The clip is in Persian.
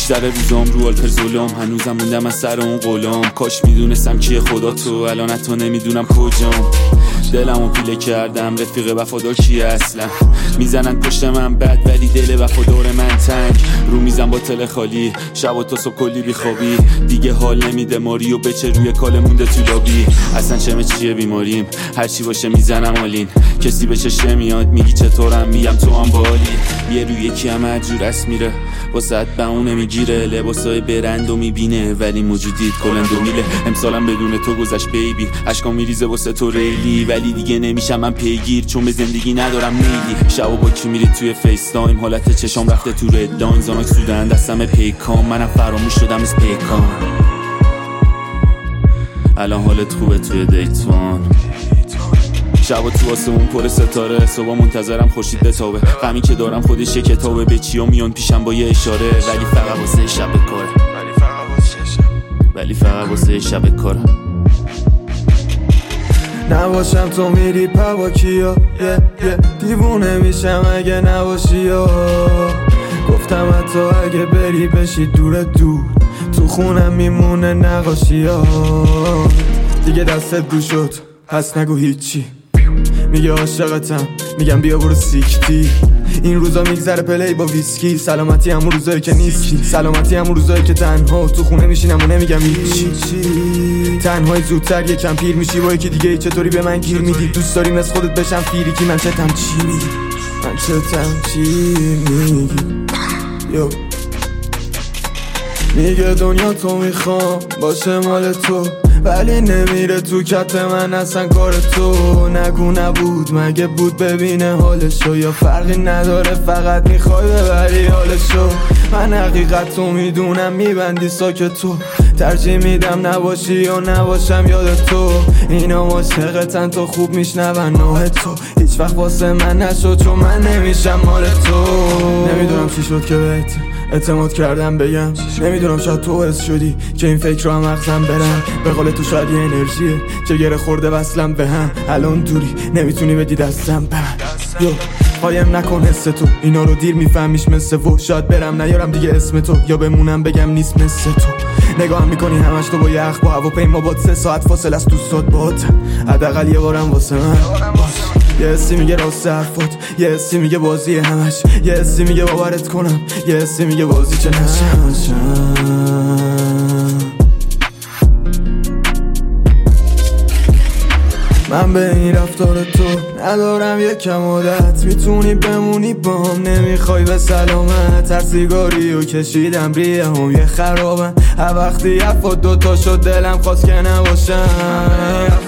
بیشتر روزام رو آلپر ظلام، هنوزم موندم از سر اون قولام. کاش میدونستم کیه خدا تو، الان حتی نمیدونم کجام. دلمو پیله کردم رفیق وفادار کیه اصلا؟ میزنن پشت من بد ولی دل وفادار من تنگ. رو میزن با تل خالی، شب و تا صبح کلی بیخوابی. دیگه حال نمیده ماری و بچه روی کاله مونده تو لابی. اصلا چیه بیماریم، هرچی باشه میزنم آلین. کسی به چشم میاد میگی چطورم، میگم تو هم بالی. یه روی یکی هم هر جور است میره، واسه به اون نمیگیره. لباسای برند و میبینه ولی موجودیت کلندو میله. امسالم بدون تو گذشت بیبی، اشکام میریزه واسه تو ریلی. ولی دیگه نمیشم من پیگیر چون به زندگی ندارم میلی. شبا با کی میرید توی فیس تایم، حالت چشام رفته تو رد لاین. زاناک سودن دستم پیکام، منم فراموش شدم از پیکام. الان حالت خوبه توی دیتوان، شبا تو آسمون پر ستاره. صبح منتظرم خورشید بتابه، غمی که دارم خودش یه کتابه. به چیا میان پیشم با یه اشاره، ولی فقط واسه شب کاره. ولی فقط واسه شب کاره. نباشم تو میری پواکیا، دیوونه میشم اگه نباشی. گفتم حتی اگه بری بشی دور دور، تو خونم میمونه نقاشی. دیگه دستت رو شد پس نگو هیچی. میگه عاشقتم، میگم بیا برو سیکتی. این روزا میگذره پلی با ویسکی. سلامتی همون روزایی که نیستی، سلامتی همون روزایی که تنها تو خونه میشینم و نمیگم هیچی. تنهای زودتر یکم پیر میشی با یکی دیگه. چطوری به من گیر میدی؟ دوست داری مثل خودت بشم فیریکی. من چتم چی میگی؟ من چتم چی میگی؟ یو میگه دنیا تو میخوام باشه مال تو، ولی نمیره تو کت من اصلا کار تو. نگو نبود مگه بود ببینه حالشو، یا فرقی نداره فقط میخوای ببری حالشو. من حقیقت تو میدونم میبندی ساکت تو، ترجیح میدم نباشی یا نباشم یاد تو. اینا عاشقتن تو خوب میشنون نوه تو، هیچ وقت واسه من نشد چون من نمیشم مال تو. نمیدونم چی شد که بهت اعتماد کردم بگم، نمیدونم شاید تو حس شدی که این فکر رو هم مغزم برم. به قول تو شاید یه انرژیه که گره خورده وصلم به هم. الان دوری نمیتونی بدی دستم بند. یو قایم نکن حس تو، اینا رو دیر میفهمیش مثل و. شاید برم نیارم دیگه اسم تو، یا بمونم بگم نیست مثل تو. نگاهم میکنی همش تو با یخ با هواپیما باد 3 ساعت فاصله است دوستات باتم. حداقل یه بارم واسه من یه حسی میگه راست حرفات، یه حسی میگه بازی همش، یه حسی میگه باورت کنم، یه حسی میگه بازی چه نشم. من به این رفتار تو ندارم یکم عادت، میتونی بمونی بام نمیخوای به سلامت. هر سیگاری رو کشیدم ریه هم یه خرابن، هر وقتی حرفا دوتا شد دلم خواست که نباشم.